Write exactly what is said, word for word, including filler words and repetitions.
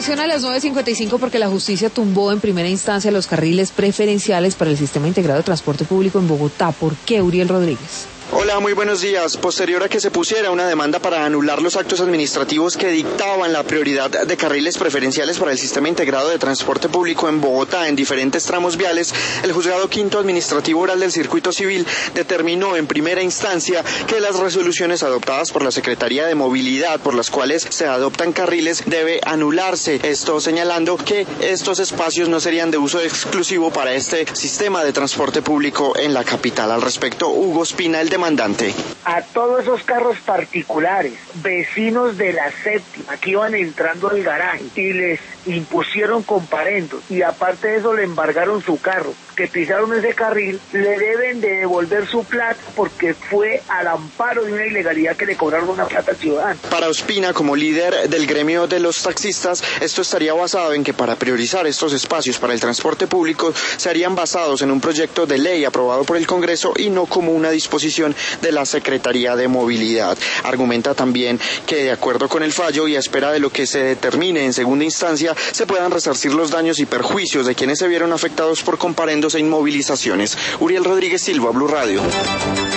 A las nueve cincuenta y cinco porque la justicia tumbó en primera instancia los carriles preferenciales para el Sistema Integrado de Transporte Público en Bogotá. ¿Por qué, Uriel Rodríguez? Hola, muy buenos días. Posterior a que se pusiera una demanda para anular los actos administrativos que dictaban la prioridad de carriles preferenciales para el Sistema Integrado de Transporte Público en Bogotá en diferentes tramos viales, el Juzgado Quinto Administrativo Oral del Circuito Civil determinó en primera instancia que las resoluciones adoptadas por la Secretaría de Movilidad, por las cuales se adoptan carriles, debe anularse. Esto señalando que estos espacios no serían de uso exclusivo para este sistema de transporte público en la capital. Al respecto, Hugo Espina, el demandante. A todos esos carros particulares, vecinos de la séptima, que iban entrando al garaje y les impusieron comparendos y aparte de eso le embargaron su carro, que pisaron ese carril, le deben de devolver su plata porque fue al amparo de una ilegalidad que le cobraron una plata al ciudadano. Para Ospina, como líder del gremio de los taxistas, esto estaría basado en que para priorizar estos espacios para el transporte público se harían basados en un proyecto de ley aprobado por el Congreso y no como una disposición de la Secretaría de Movilidad. Argumenta también que de acuerdo con el fallo y a espera de lo que se determine en segunda instancia, se puedan resarcir los daños y perjuicios de quienes se vieron afectados por comparendos e inmovilizaciones. Uriel Rodríguez Silva, Blue Radio.